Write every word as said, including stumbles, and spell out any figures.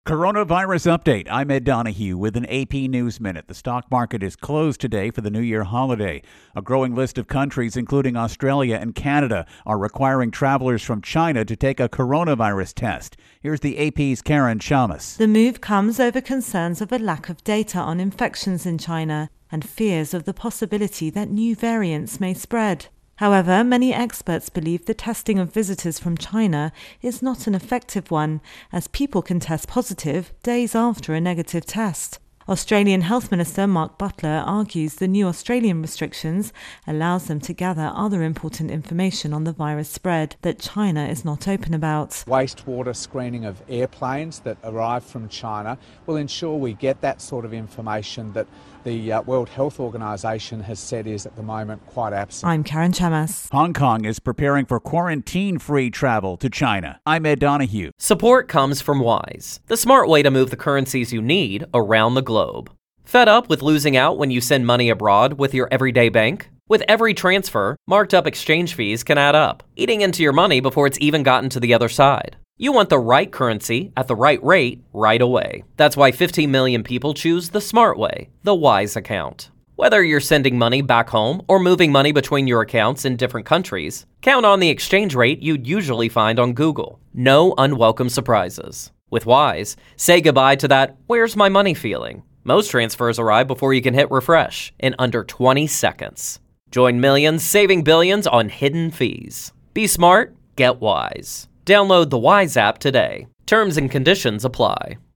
Coronavirus update. I'm Ed Donahue with an A P News Minute. The stock market is closed today for the New Year holiday. A growing list of countries, including Australia and Canada, are requiring travelers from China to take a coronavirus test. Here's the A P's Karen Shamus. The move comes over concerns of a lack of data on infections in China and fears of the possibility that new variants may spread. However, many experts believe the testing of visitors from China is not an effective one, as people can test positive days after a negative test. Australian Health Minister Mark Butler argues the new Australian restrictions allows them to gather other important information on the virus spread that China is not open about. Wastewater screening of airplanes that arrive from China will ensure we get that sort of information that the uh, World Health Organization has said is at the moment quite absent. I'm Karen Shamus. Hong Kong is preparing for quarantine-free travel to China. I'm Ed Donahue. Support comes from Wise, the smart way to move the currencies you need around the globe. Fed up with losing out when you send money abroad with your everyday bank? With every transfer, marked up exchange fees can add up, eating into your money before it's even gotten to the other side. You want the right currency at the right rate right away. That's why fifteen million people choose the smart way, the Wise account. Whether you're sending money back home or moving money between your accounts in different countries, count on the exchange rate you'd usually find on Google. No unwelcome surprises. With Wise, say goodbye to that "where's my money" feeling. Most transfers arrive before you can hit refresh in under twenty seconds. Join millions saving billions on hidden fees. Be smart, get Wise. Download the Wise app today. Terms and conditions apply.